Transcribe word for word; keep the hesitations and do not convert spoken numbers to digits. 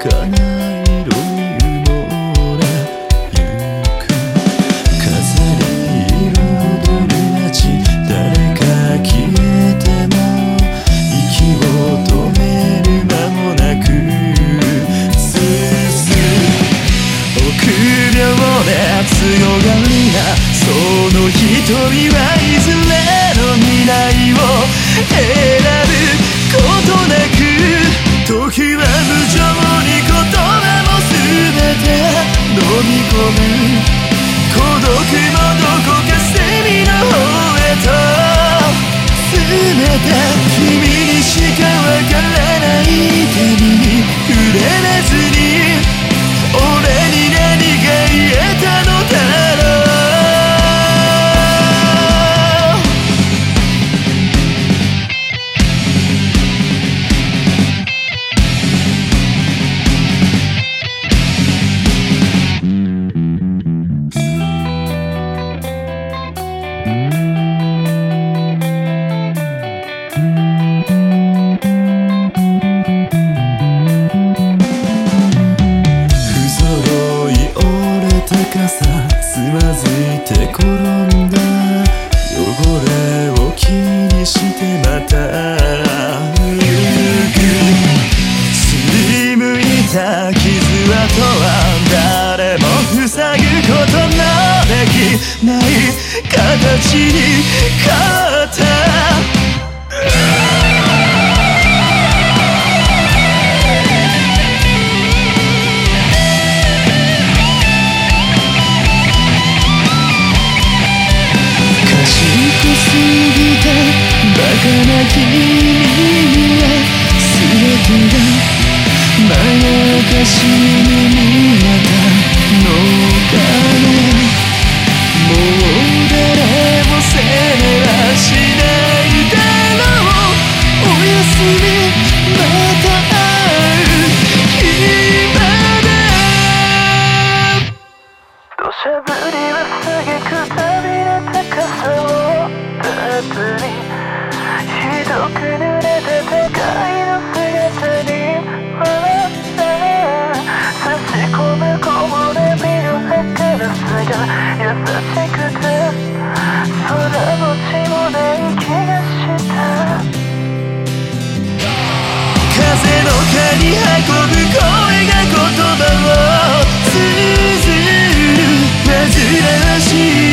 ない色に埋もれゆく風に彩る街誰か消えても息を止める間もなく進む臆病で強がりなその瞳はいずれの未来を選ぶことなく時は無情に言葉も全て飲み込む孤独もどこか隅の方へと全て君にしかわからない手に触れれずに俺に何が言えたのだろうつまずいて転んだ汚れを気にしてまた歩くすりむいた傷跡は誰も塞ぐことのできない形に変わったバカな君は全てがまやかしに見えたのかねもう誰も責めはしないだろうおやすみまた会う日まで土砂降りは過ぎくたびれた傘を立つにひどく濡れた世界の姿に笑って差し込む木漏れ日の儚さが優しくて空のちもない気がした風の蚊に運ぶ声が言葉を綴る煩わしい